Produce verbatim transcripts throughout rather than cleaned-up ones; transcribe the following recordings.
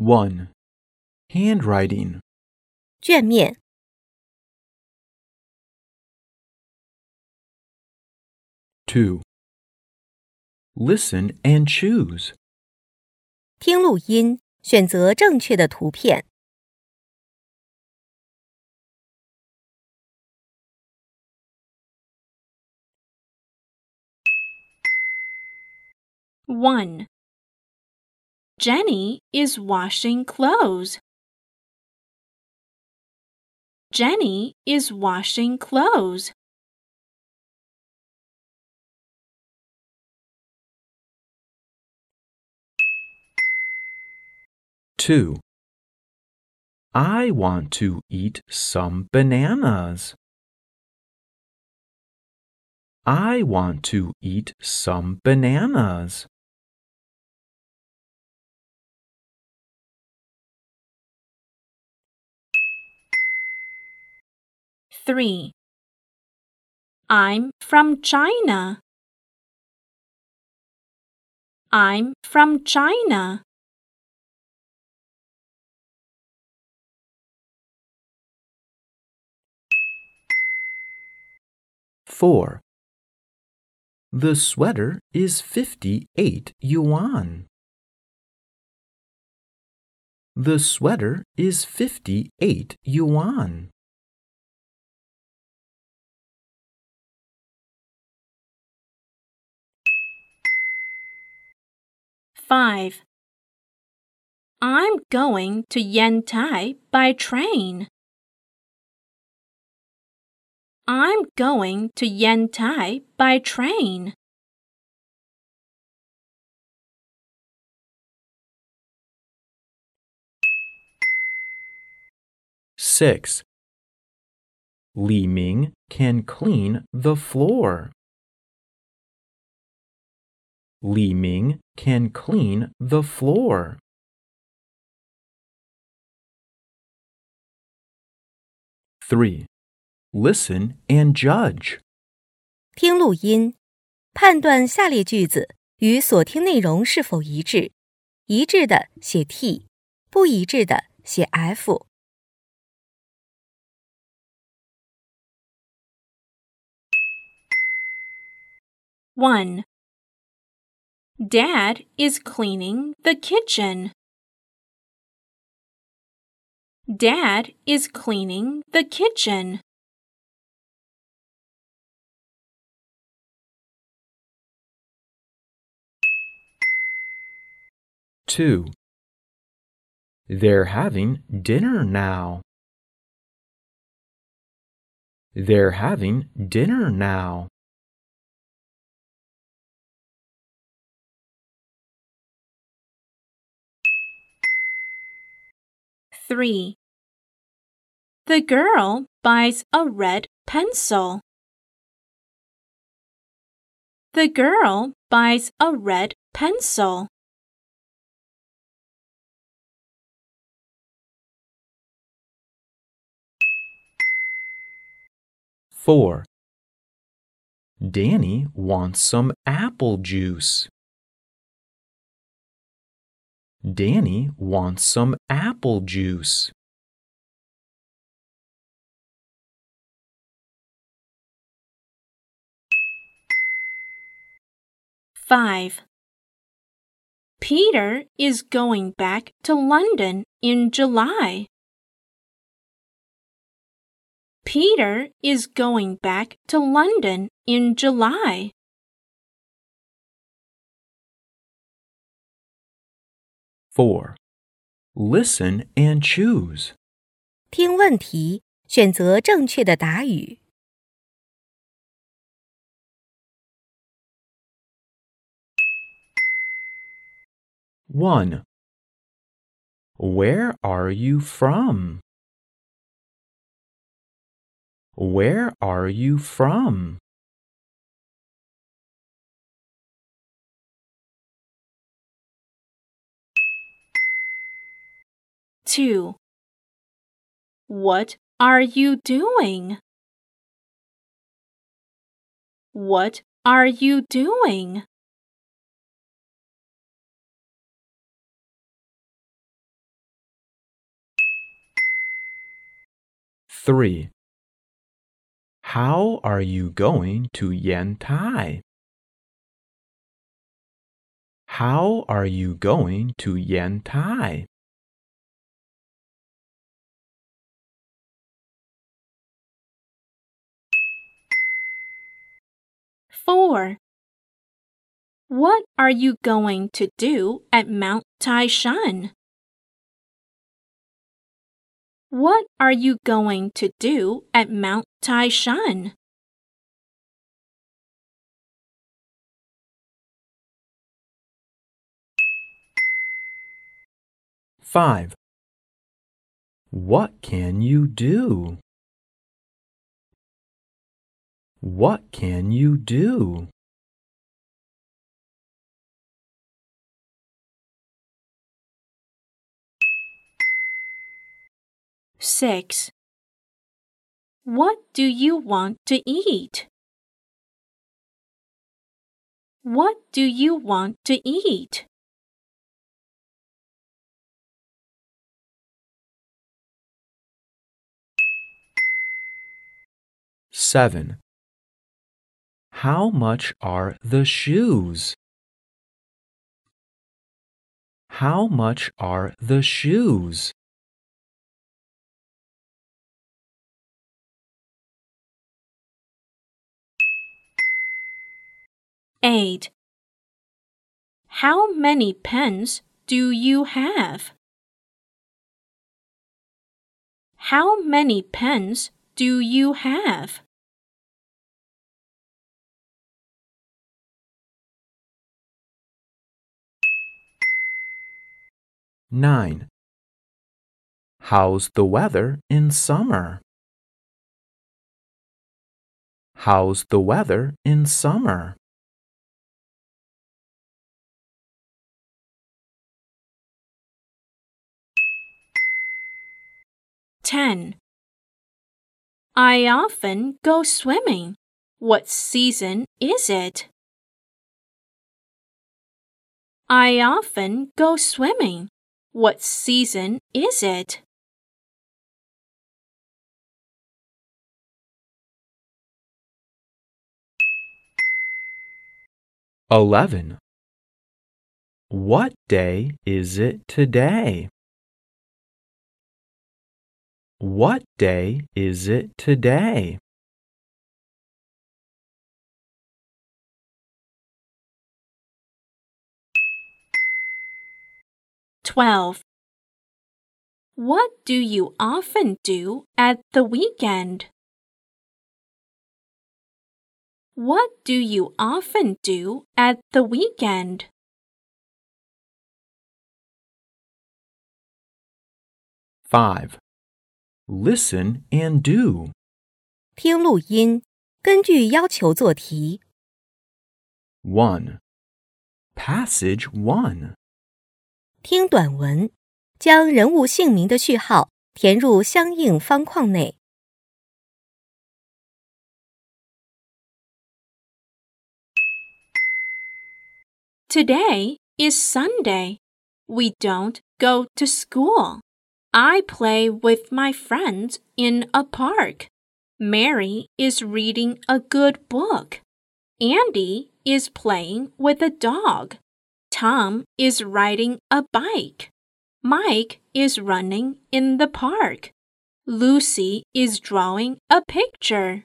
one. Handwriting. 卷面。 two. Listen and choose. 听录音，选择正确的图片。 one. Jenny is washing clothes. Jenny is washing clothes. two. I want to eat some bananas. I want to eat some bananas. three. I'm from China. I'm from China. four. The sweater is fifty-eight yuan. The sweater is fifty-eight yuan. five. I'm going to Yantai by train. I'm going to Yantai by train. six. Li Ming can clean the floor. Li Ming can clean the floor. three. Listen and judge. 听录音，判断下列句子与所听内容是否一致。一致的写 T， 不一致的写 F。 one. Dad is cleaning the kitchen. Dad is cleaning the kitchen. two. They're having dinner now. They're having dinner now. three. The girl buys a red pencil. The girl buys a red pencil. four. Danny wants some apple juice. Danny wants some apple juice. five. Peter is going back to London in July. Peter is going back to London in July. four. Listen and choose. 听问题，选择正确的答语。 one. Where are you from? Where are you from? two. What are you doing? What are you doing? three. How are you going to Yantai? How are you going to Yantai? Four. What are you going to do at Mount Taishan? What are you going to do at Mount Taishan? Five. What can you do? What can you do? Six. What do you want to eat? What do you want to eat? Seven. How much are the shoes? How much are the shoes? Eight. How many pens do you have? How many pens do you have? Nine. How's the weather in summer? How's the weather in summer? Ten. I often go swimming. What season is it? I often go swimming. What season is it? Eleven. What day is it today? What day is it today? Twelve. What do you often do at the weekend? What do you often do at the weekend? Five. Listen and do. 听录音，根据要求做题。 One. Passage one. 听短文，将人物姓名的序号填入相应方框内。 Today is Sunday. We don't go to school. I play with my friends in a park. Mary is reading a good book. Andy is playing with a dog. Tom is riding a bike. Mike is running in the park. Lucy is drawing a picture.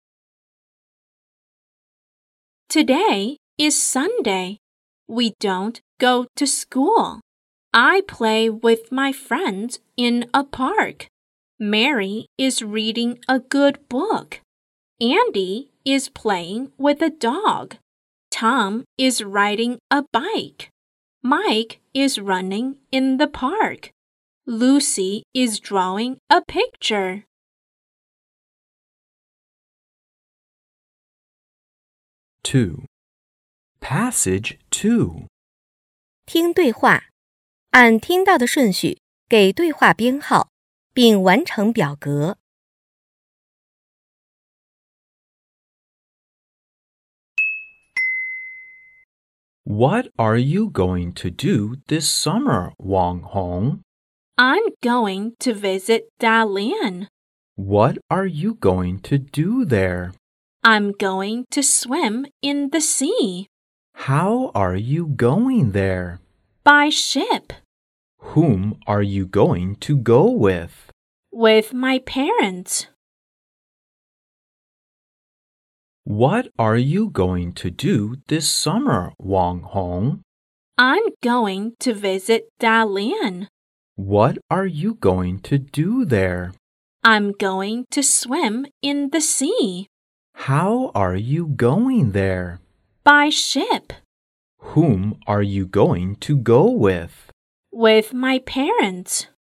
Today is Sunday. We don't go to school. I play with my friends in a park. Mary is reading a good book. Andy is playing with a dog. Tom is riding a bike. Mike is running in the park. Lucy is drawing a picture. Two. Passage two. 听对话，按听到的顺序给对话编号，并完成表格。 What are you going to do this summer, Wang Hong? I'm going to visit Dalian. What are you going to do there? I'm going to swim in the sea. How are you going there? By ship. Whom are you going to go with? With my parents. What are you going to do this summer, Wang Hong? I'm going to visit Dalian. What are you going to do there? I'm going to swim in the sea. How are you going there? By ship. Whom are you going to go with? With my parents.